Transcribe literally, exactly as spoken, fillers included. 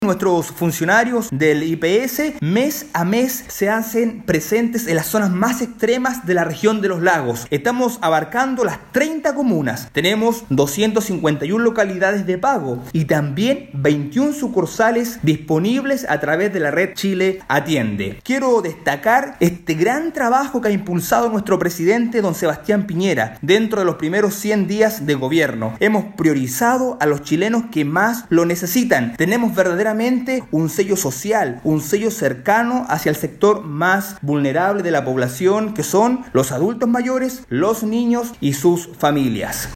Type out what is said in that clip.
Nuestros funcionarios del I P S mes a mes se hacen presentes en las zonas más extremas de la región de los lagos. Estamos abarcando las treinta comunas. Tenemos doscientas cincuenta y una localidades de pago y también veintiuna sucursales disponibles a través de la red Chile Atiende. Quiero destacar este gran trabajo que ha impulsado nuestro presidente don Sebastián Piñera dentro de los primeros cien días de gobierno. Hemos priorizado a los chilenos que más lo necesitan. Tenemos verdaderamente un sello social, un sello cercano hacia el sector más vulnerable de la población, que son los adultos mayores, los niños y sus familias.